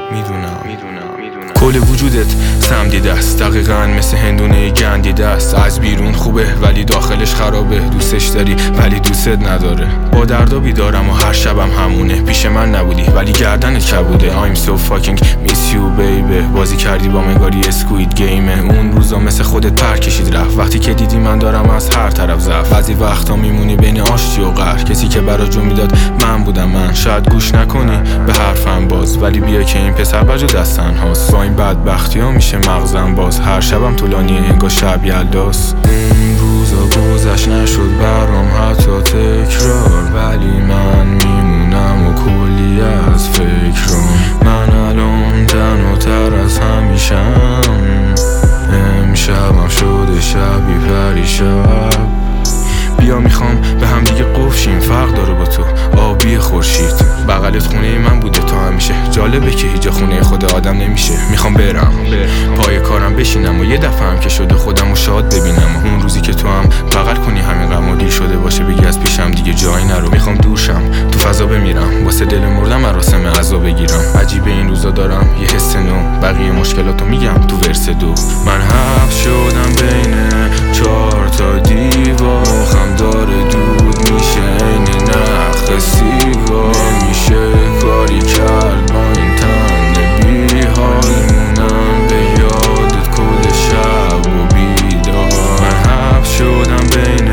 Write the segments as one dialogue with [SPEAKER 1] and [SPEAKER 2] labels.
[SPEAKER 1] کل وجودت سم دیده است، دقیقاً مثل هندونه گندیده است. از بیرون خوبه ولی داخلش خرابه، دوستش داری ولی دوستت نداره. با دردا بیدارم و هر شبم همونه، پیش من نبودی ولی گردنت کبوده. I'm so fucking miss you baby. بازی کردی با مگاری اسکوید گیمه، اون روزا مثل خودت پر کشید رفت. وقتی که دیدی من دارم از هر طرف ضعف، بعضی وقتا میمونی بین آشتی و قهر. کسی که برا جو میداد من بودم من، شاید گوش نکنی به حرفم باز، ولی بیا که این پسر بجو دستن هاست. با این بدبختی ها میشه مغزم باز، هر شبم طولانیه انگار شب یلداست. اون روزا گذشت نشد برام حتی تکرار، ولی من میمونم و کلی از فکرام. من الان تنهاتر از همیشم، امشبم شده شبی پریشب. بیا میخوام به هم دیگه قفشیم، فرق داره با تو آبی خورشید. بغلت خونه من بوده تا همیشه، جالبه که هیچ خونه خود آدم نمیشه. میخوام برم پای کارم بشینم و یه دفعه هم که شده خودم رو شاد ببینم، و اون روزی که تو هم بغل کنی همین غم گیر شده باشه، بگی از پیشم دیگه جایی نرو. میخوام دورشم تو فضا بمیرم، واسه دل مردم مراسم عزا بگیرم. عجیبه این روزا دارم یه حس نو، بقیه مشکلاتو میگم تو ورس 2. من حبس شدم بین 4 تا دیوار، مخم داره دود میشه این نخ سیگار. میشه کاری کرد با این تن بی حال، مونم به یادت کل شب و بیدار. من حبس شدم بین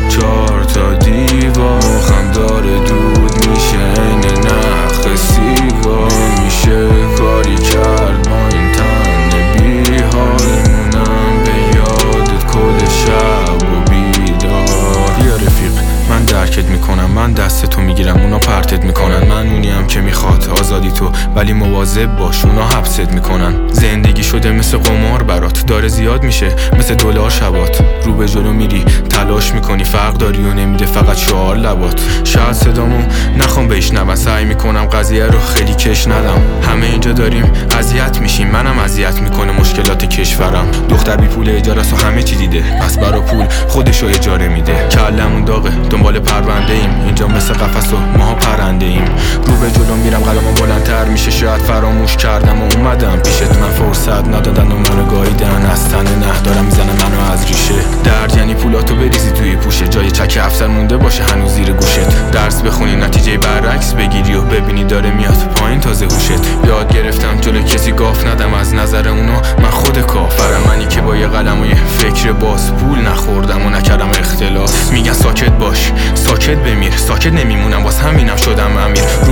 [SPEAKER 1] 4 تا دیوار، مخم داره دود میشه این نخ سیگار. میشه کاری کرد با این تن بی حال، مونم به یادت کل شب و بیدار. بیا رفیق من درکت میکنم، من دست تو میگیرم اونا پرتت میکنن. من اونیم که میخواد آزادی تو، ولی مواظب باش اونا حبست میکنن. زندگی شده مثل قمار برات، داره زیاد میشه مثل دلار شبات. رو به جلو میری تلاش میکنی، فرق داری و نمیده فقط شعار لبات. شاید صدامو نخوام بشنون، سعی میکنم قضیه رو خیلی کش ندم. همه اینجا داریم اذیت میشیم، منم اذیت میکنه مشکلات کشورم. دختر بی پول اجاره و همه چی دیده، پس برا پول خودشو اجاره میده. کلمون داغه دنبال پرونده ایم، اینجا مثل قفس و ماها پرنده ایم. رو به جلو میرم قلمم بلندتر میشه، شاید فراموش کردم و اومدم پیشت. من فرصت ندادن و منو گاییدن، از تن نه دارم میزنه منو از ریشه. درد یعنی پولاتو بریزی توی پوشه، جای چک افسر مونده باشه هنوز زیر گوشت. درس بخونی نتیجه برعکس بگیری و ببینی داره میاد پایین تازه هوشت. یاد گرفتم جلو کسی گاف ندم، از نظر اونا من خود کافرم. منی که با یه قلم و یه فکر باز پول نخوردم و نکردم اختلاس. میگن ساکت باش ساکت بمیر، ساکت نمیمونم، باز همینم شدم امیر.